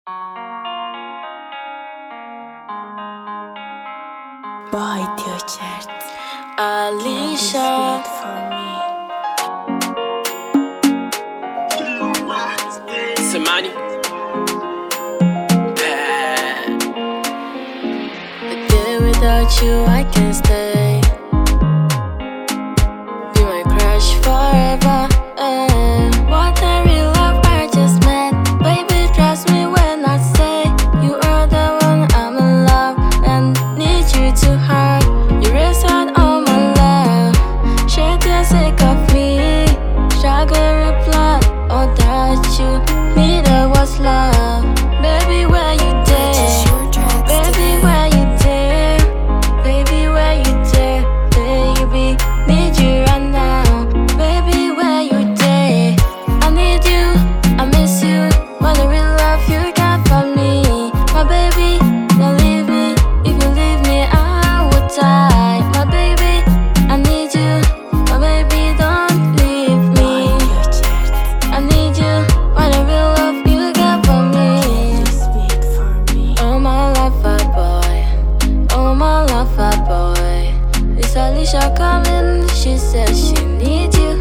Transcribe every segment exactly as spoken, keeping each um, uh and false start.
Bite your chest. Alicia. For me. Samani. A day without you, I can't stay. Be my crush forever. eh. What a real love I just met. Baby, trust me when I say you are the one I'm in love and need you to heart. You raise out all my love. Share the sake of me. Struggle reply. All that you needed was love. Baby, where you Purchase there? your tracks Baby, today. where you there? Baby, where you there? Baby, need you right now. Baby, where you there? I need you, I miss you. What a real love you got for me. My baby, don't leave me. If you leave me, I would die. My baby, I need you. My baby, don't leave me. Bite your chest. I need you. What a real love you got for me. Speak for me. Oh my lover boy, oh my lover boy. It's Alicia calling, she says she needs you.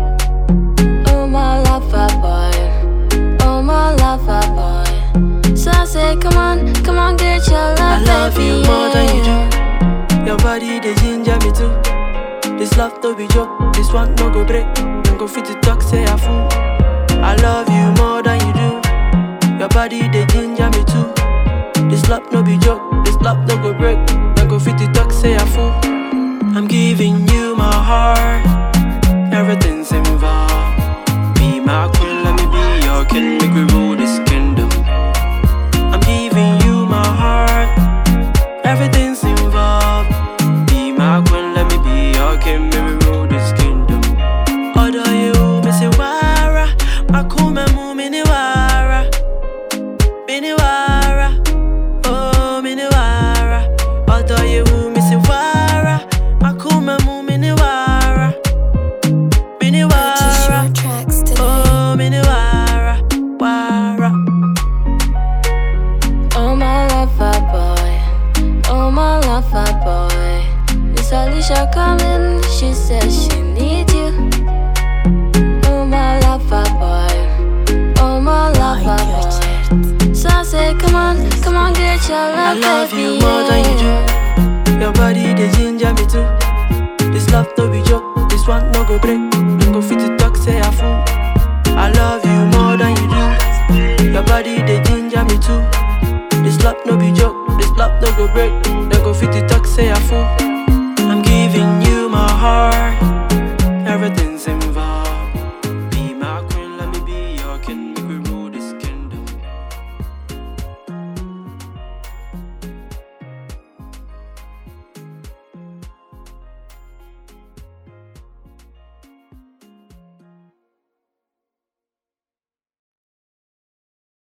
Oh my lover boy, oh my lover boy. So I say come on, come on get your love, I love baby, you more than you yeah. do. Your body they ginger me too. This love to be joke, this one no go break. Don't go fit to talk, say I fool. I love you more than you do. Your body they ginger me too. This love no be joke, this love no go break. Don't go fit to talk, say I fool. I'm giving you my heart, everything's involved. Be my queen, let me be your king, make we rule this kingdom. I'm giving you my heart, everything's involved. Be my queen, let me be your king, make we rule this kingdom. Although you miss it, wara, my cool man, mini wara, mini wara, oh mini wara. Although you miss it, wara, my cool man, mini wara, mini Purchase wara, your tracks today. oh mini wara, wara. Oh my lover boy, oh my lover boy. It's Alicia calling, she says she needs you. Oh my lover boy, oh my lover Bite your boy. chest. So I say come on, come on get your I love, love baby, you more than you do. Your body they ginger me too. This love no be joke, this one no go break. Don't go fit to talk, say I fool. I love you more than you do. Your body they ginger me too. This love no be joke, this love no go break. Don't go fit to talk, say I fool.